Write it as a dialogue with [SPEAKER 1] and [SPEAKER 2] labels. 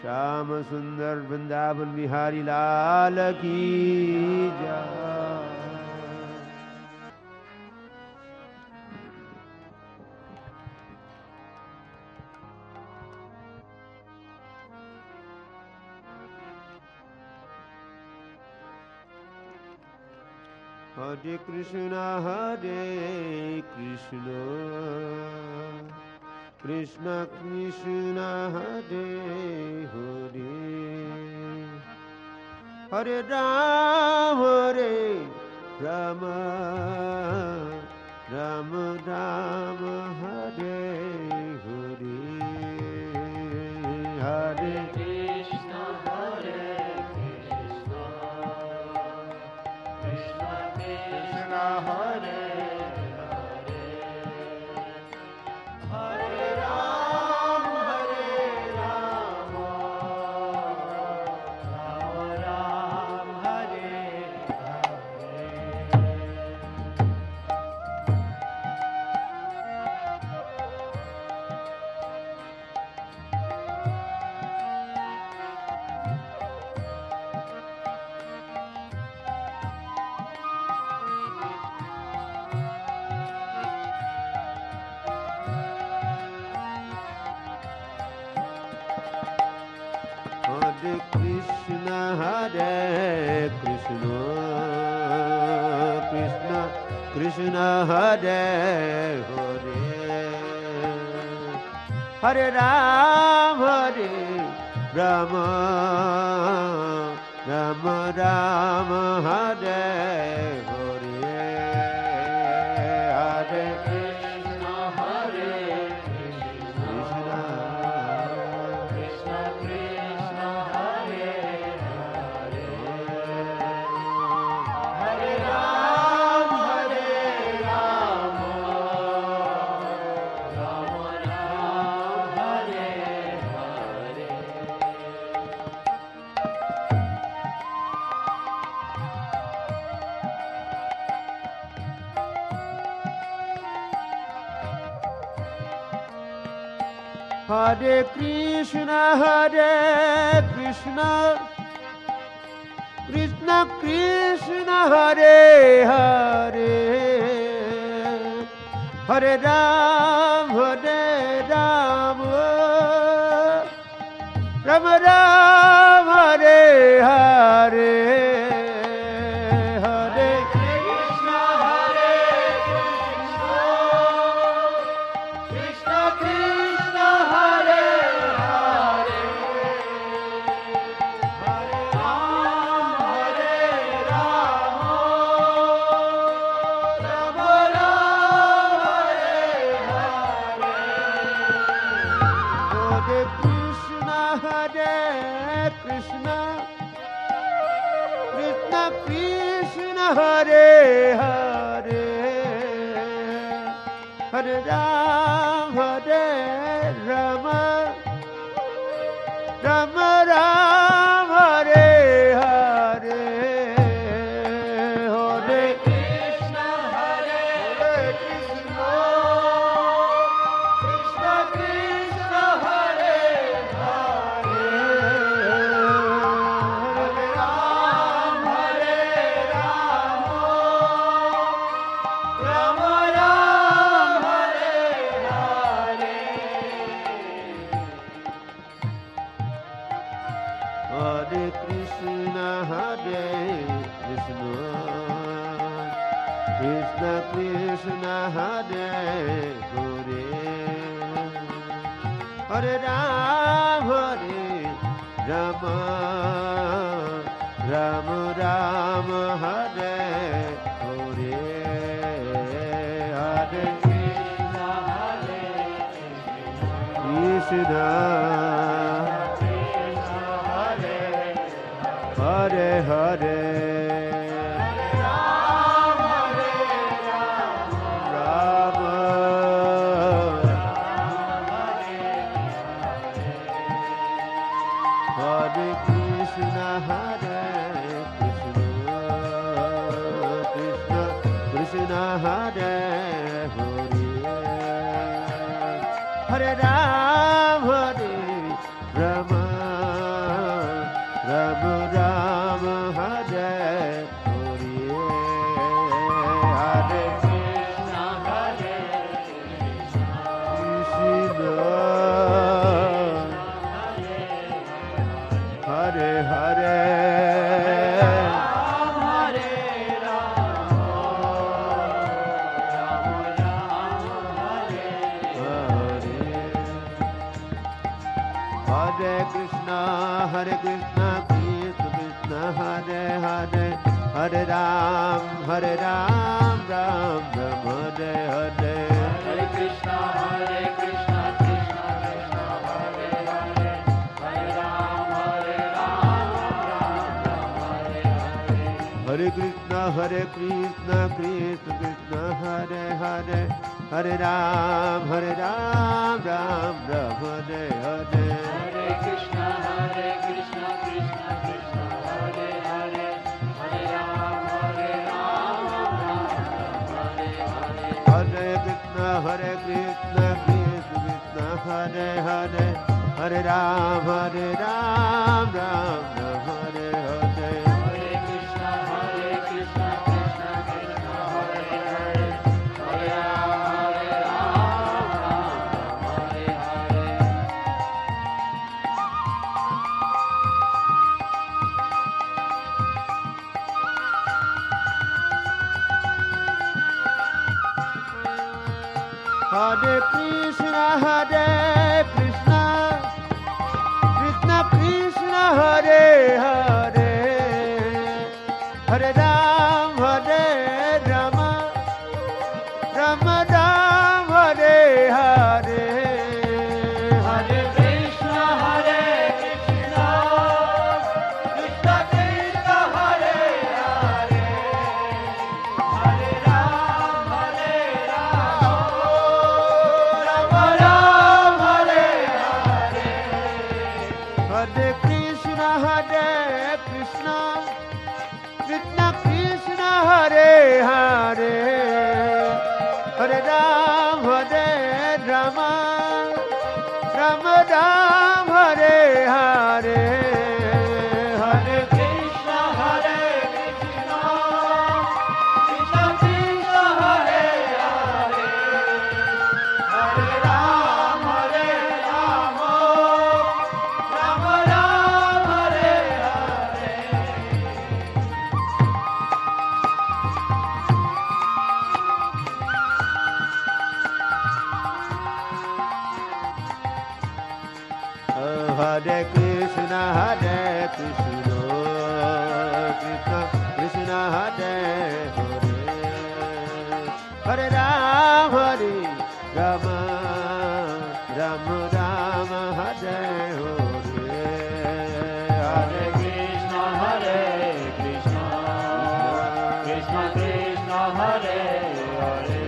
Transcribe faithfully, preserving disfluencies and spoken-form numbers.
[SPEAKER 1] श्याम सुंदर वृंदावन बिहारी लाल की जय। Hare Krishna, Hare Krishna, Krishna Krishna, Hare Hare, Hare Rama, Hare Rama, Rama Rama, Hare Hare, Hare Krishna, Hare Hare Hare, Hare Ram, Hare Rama, Rama Ram, Hare Hare Krishna, Hare Krishna, Krishna Krishna, Hare Hare, Hare Ram, Hare Rama, Rama Rama, Hare Hare, Hare Krishna, Hare Krishna, Krishna Krishna, Hare Hare, Hare Ram, Hare Rama, Rama Ram, Hare Hare. Hare Krishna, Hare Krishna, Krishna Krishna, Hare Hare, Hare Ram, Hare Rama, Rama Ram, Hare Hare, Hare Krishna, Hare Krishna, Krishna Krishna, Hare Hare, Hare Ram, Hare Rama, Rama Ram, Hare Hare, Hare Krishna, Hare Krishna, Krishna Krishna, Hare Hare, Hare Ram, Hare Rama, Rama Ram, Hare Hare, Hare Krishna, Hare Krishna, Krishna Krishna, Hare Hare, Hare Ram, Hare Rama, Rama Ram, Hare Hare, Hare Krishna, Hare Krishna, Krishna Krishna, Hare Hare, Hare Ram, Hare Rama, Rama Ram, Hare Hare, Hare Krishna, Hare Krishna, Hare Hare, Ram, Hare Rama, Hare Krishna, Hare Krishna, Krishna Krishna, Hare Hare, Hare Ram, Hare Rama, Hare Krishna, Hare Krishna, Krishna Krishna, Hare Hare, Hare Ram, Hare Ram, Ram Ram, Hare Hare.
[SPEAKER 2] Hare Krishna, Hare Krishna, Krishna Krishna, Hare Hare, Hare Ram, Hare Ram, Ram Ram, Hare Hare.
[SPEAKER 1] Hare Krishna, Hare Krishna, Krishna Krishna, Hare Hare, Hare Ram, Hare Ram, Ram Ram, Hare Hare.
[SPEAKER 2] Hare Krishna, Hare Krishna, Krishna Krishna, Hare Hare, Hare Ram, Hare Ram, Ram Ram, Hare Hare.
[SPEAKER 1] Hare Krishna, Hare Krishna, Krishna Krishna, Hare Hare, Hare Ram, Hare Ram, Ram Ram, Hare Hare.
[SPEAKER 2] Hare Krishna, Hare Krishna, Krishna Krishna, Hare Hare, Hare Ram, Hare Ram, Ram Ram, Hare Hare.
[SPEAKER 1] Hare Krishna, Hare Krishna, Krishna Krishna, Hare Hare, Hare Ram, Hare Rama, Rama Ram, Hare Hare.
[SPEAKER 2] Hare Krishna, Hare Krishna, Krishna Krishna, Hare Hare, Hare Ram, Hare Ram, Rama Ram, Hare Hare.
[SPEAKER 1] Hare Krishna, Hare Krishna, Krishna Krishna, Hare Hare, Hare Ram, Hare Rama, Rama Ram, Hare Hare. Hare
[SPEAKER 2] Krishna, Hare Krishna, Krishna Krishna, Hare Hare, Hare Ram, Hare Ram, Rama Ram, Hare Hare.
[SPEAKER 1] Oh, Hare Krishna, Hare Krishna, Krishna Krishna, Hare Hare, Hare Ram, Hare Rama, Rama Rama, Hare Hare.
[SPEAKER 2] Hare Krishna, Hare Krishna, Krishna Krishna, Hare Hare,